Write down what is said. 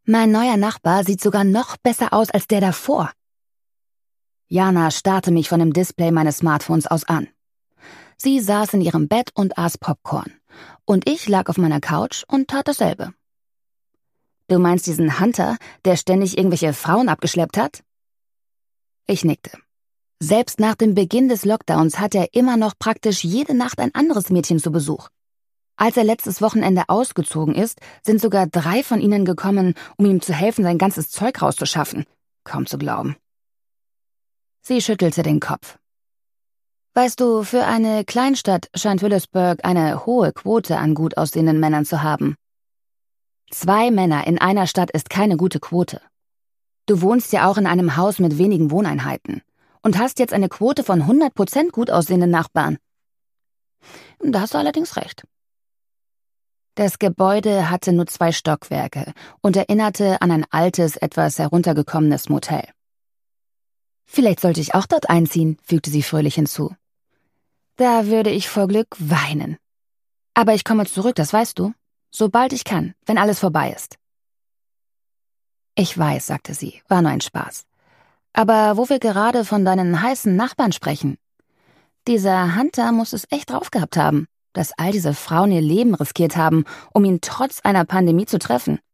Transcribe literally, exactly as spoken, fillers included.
Mein neuer Nachbar sieht sogar noch besser aus als der davor. Jana starrte mich von dem Display meines Smartphones aus an. Sie saß in ihrem Bett und aß Popcorn. Und ich lag auf meiner Couch und tat dasselbe. Du meinst diesen Hunter, der ständig irgendwelche Frauen abgeschleppt hat? Ich nickte. Selbst nach dem Beginn des Lockdowns hat er immer noch praktisch jede Nacht ein anderes Mädchen zu Besuch. Als er letztes Wochenende ausgezogen ist, sind sogar drei von ihnen gekommen, um ihm zu helfen, sein ganzes Zeug rauszuschaffen. Kaum zu glauben. Sie schüttelte den Kopf. Weißt du, für eine Kleinstadt scheint Phillipsburg eine hohe Quote an gut aussehenden Männern zu haben. Zwei Männer in einer Stadt ist keine gute Quote. Du wohnst ja auch in einem Haus mit wenigen Wohneinheiten und hast jetzt eine Quote von hundert Prozent gut aussehenden Nachbarn. Da hast du allerdings recht. Das Gebäude hatte nur zwei Stockwerke und erinnerte an ein altes, etwas heruntergekommenes Motel. Vielleicht sollte ich auch dort einziehen, fügte sie fröhlich hinzu. Da würde ich vor Glück weinen. Aber ich komme zurück, das weißt du. Sobald ich kann, wenn alles vorbei ist. Ich weiß, sagte sie, war nur ein Spaß. Aber wo wir gerade von deinen heißen Nachbarn sprechen. Dieser Hunter muss es echt drauf gehabt haben, dass all diese Frauen ihr Leben riskiert haben, um ihn trotz einer Pandemie zu treffen.